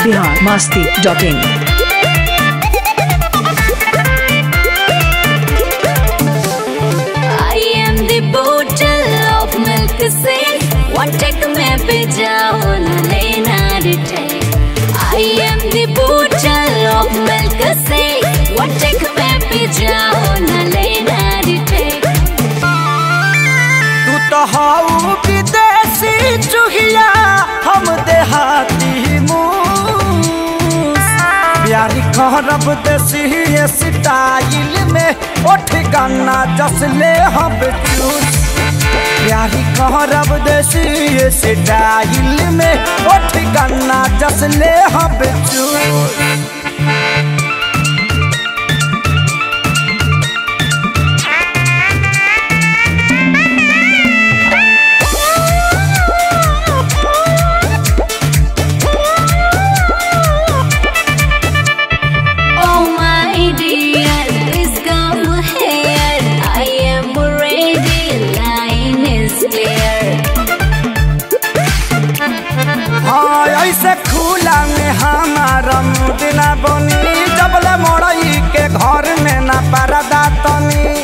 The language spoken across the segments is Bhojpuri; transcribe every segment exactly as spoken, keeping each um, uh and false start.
Bihar Masti dot in. One take में पे जाओ ना लेना retake. I am the bottle of milk से one take में पे जाओ ना लेना रिटेक। तू तो हाउ विदेशी चुहिया हम देहाती मूस प्यारी करब देसी स्टाइल में उठ गाना जसले हम चूस प्यारी करब देसी स्टाइल में उठ गाना जसले हम चूस। ऐसे खुला में हमारा मुद ना बनी जबले मोड़ई के घर में ना परदा तनी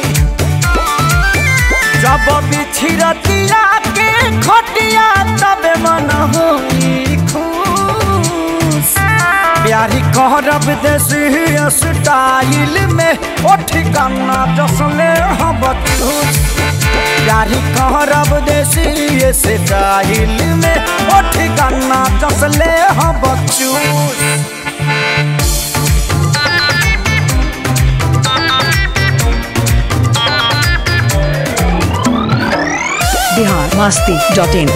जब बिछिरतिया के खटिया तबे मन होई खुश प्यारी करब देसी स्टाइल में उठ गाना जसले हम चूस प्यारी करब देसी स्टाइल में उठ गाना जसले हम चूस। Bihar Masti dot in.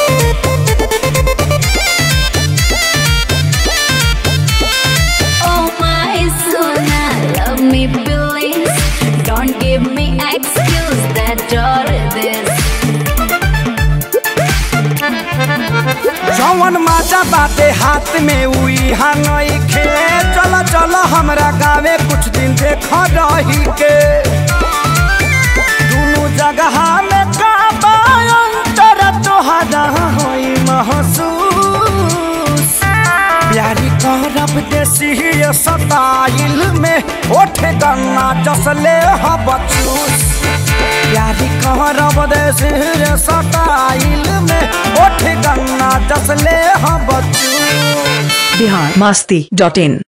Oh my Sona, love me please, don't give me excuse that you're this। जवन माजा बाटे हाथ में उई हनई खे चलो चलो हमरा गावे कुछ दिन देख रही के दोनों जगह में का अंतर तोहरा होई महसूस प्यारी करब देसी स्टाइल में उठ गाना जसले हम चूस प्यारी करब देसी स्टाइल में उठ गाना जसले हम चूस। बिहार मस्ती डॉट इन।